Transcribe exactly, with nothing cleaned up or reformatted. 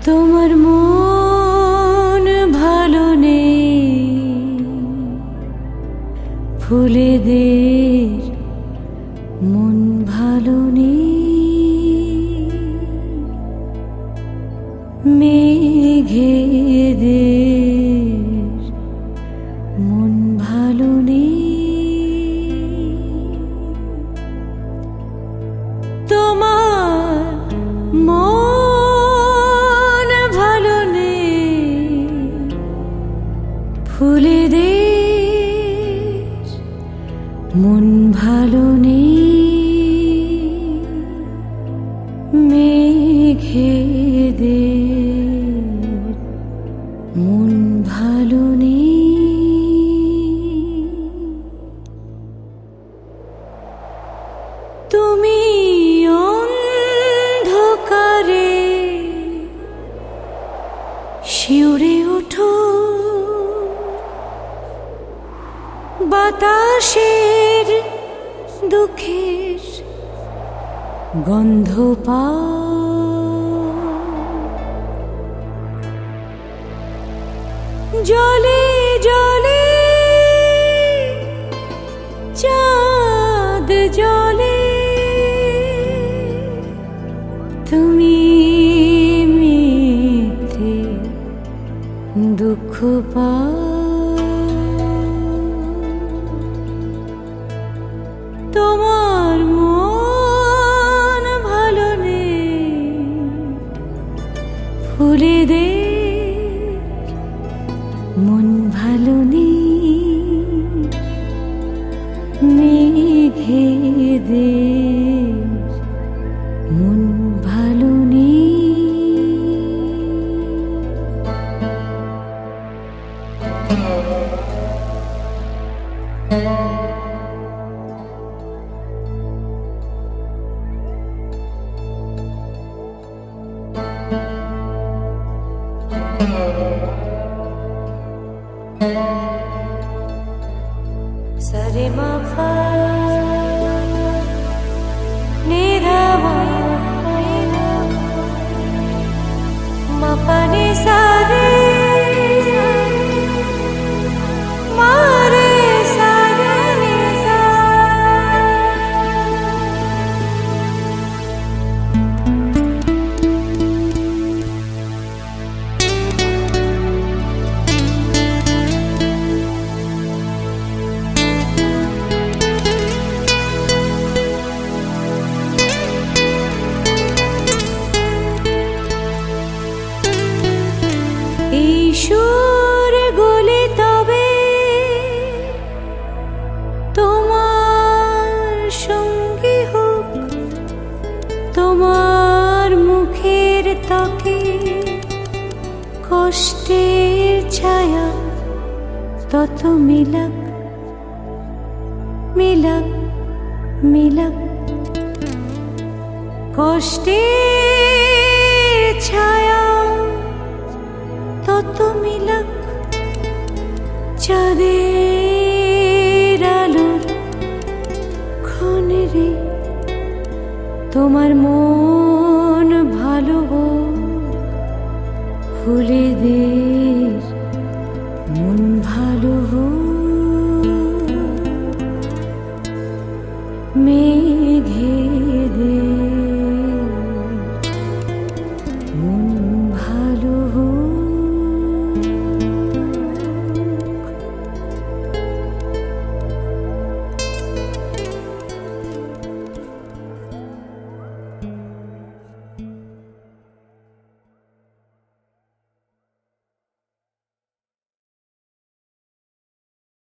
তোমার মন ভালো নেই, ফুলেদের মন ভালো নেই, মেঘেদের মন ভালো নেই। তোমার মন ভালো নেই, ফুলেদের মন ভালো নেই, মেঘেদের মন ভালো নেই। তুমি অন্ধকারে শিউরে ওঠো, বাতাসের দুঃখের গন্ধ পাও, জলে জলে চাঁদ জলে, তুমি মিথ্যে দুঃখ পাও। তোমার মন ভালো নেই, ফুলেদের মন ভালো নেই, মেঘেদের মন ভালো নেই। Sare ma fa ni da ma ma pa ni sa re ma re sa re ni sa. সুর গুলি তবে তোমার সঙ্গী হোক, তোমার মুখের ত্বকে কষ্টের ছায়া তত মিলাক মিলাক মিলাক, কষ্টের ছায়া তত মিলাক, চাঁদের আলোর ক্ষণে রে তোমার মন ভালো হোক, ফুলেদের